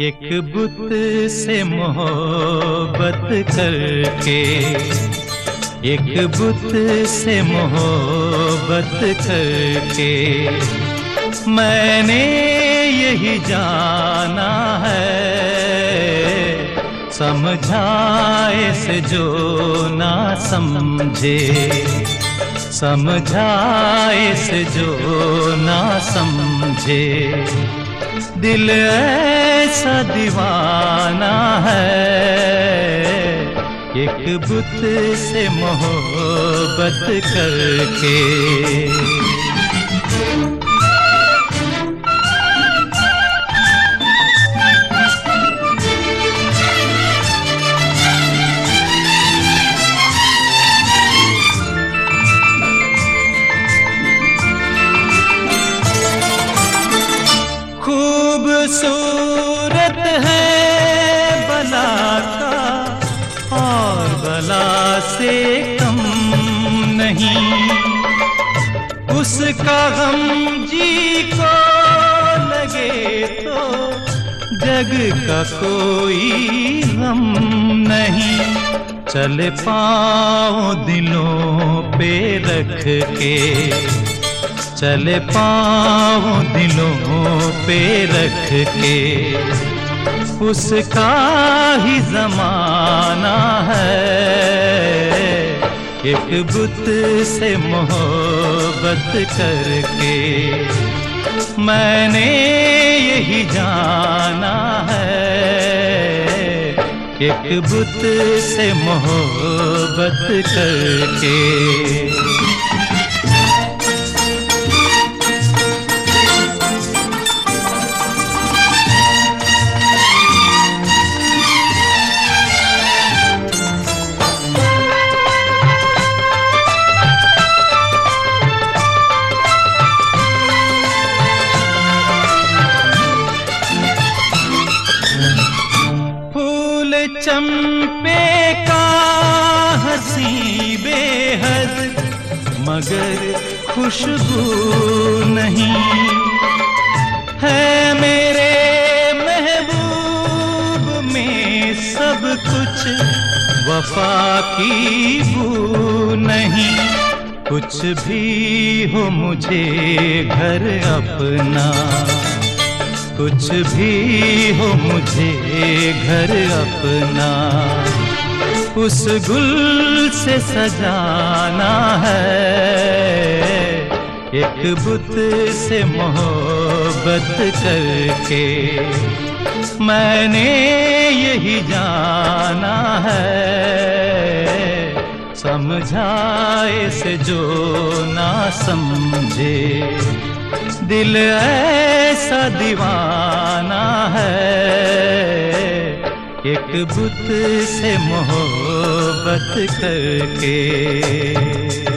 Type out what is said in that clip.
एक बुत से मोहब्बत करके, एक बुत से मोहब्बत करके मैंने यही जाना है, समझाए से जो ना समझे, समझाए से जो ना समझे, दिल ऐसा दीवाना है, एक बुत से मोहब्बत करके। खूबसूरत है बला का और बला से कम नहीं, उसका गम जी को लगे तो जग का कोई गम नहीं। चले पाँव दिलों पे रख के, चले पाँव दिलों पे रख के, उसका ही ज़माना है, एक बुत से मोहब्बत करके मैंने यही जाना है, एक बुत से मोहब्बत करके। चंपे का हंसी बेहद मगर खुशबू नहीं है, मेरे महबूब में सब कुछ वफा की बू नहीं। कुछ भी हो मुझे घर अपना, कुछ भी हो मुझे घर अपना, उस गुल से सजाना है, एक बुत से मोहब्बत करके मैंने यही जाना है, समझाए से जो ना समझे, दिल ऐसा दीवाना है, एक बुत से मोहब्बत करके।